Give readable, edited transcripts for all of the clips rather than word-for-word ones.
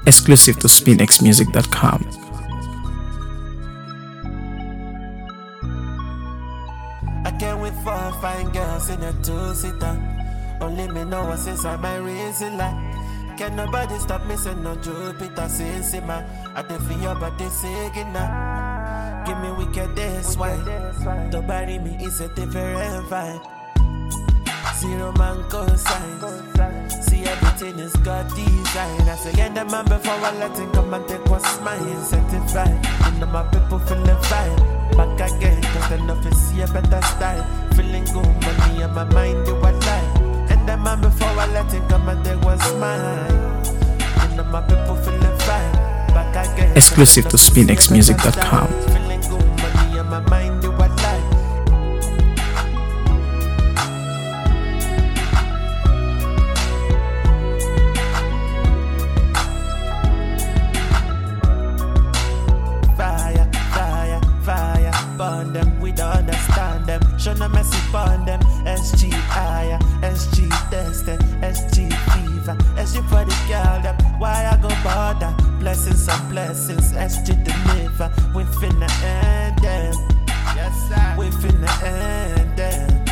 Exclusive to spinxmusic.com. I can't wait for fine girls in a two-seater. Only me know what's inside my reason life. Can nobody stop me, say no Jupiter, say man. I dey feel your body singing now. Give me wicked this wine. To bury me is a different vibe. Zero man cosine. See everything is God design. I say, yeah, the man before I let him come and take what's mine. Certified. You know my people feeling fine. Back again, cause they know to see a better style. Feeling good, money in my mind, they were lie. And the man before I let him come and take what's mine. You know my people feeling fine. Back again. Exclusive to spinxmusic.com. Feeling good, money in my mind, they were lie. Burn them, we don't understand them. Show no mercy upon them. SG higher, SG tested, SG fever, SG for the girl them. Why I go bother? Blessings on blessings, SG deliver. We finna end them. Yes sir. We finna end them.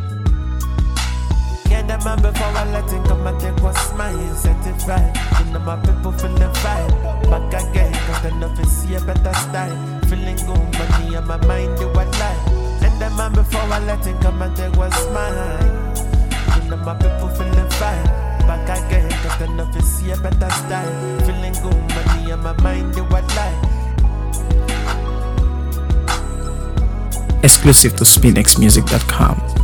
Get the man before I let him come and take what's mine. Certified. You know my people feeling fine. Back again, cause they know to see a better style. Feeling good, money in my mind, they were lie. And the man before I let him come and take what's mine. You know my people feeling fine. Back again, cause they know to see a better style. Feeling good, money in my mind, they were lie. Exclusive to spinxmusic.com.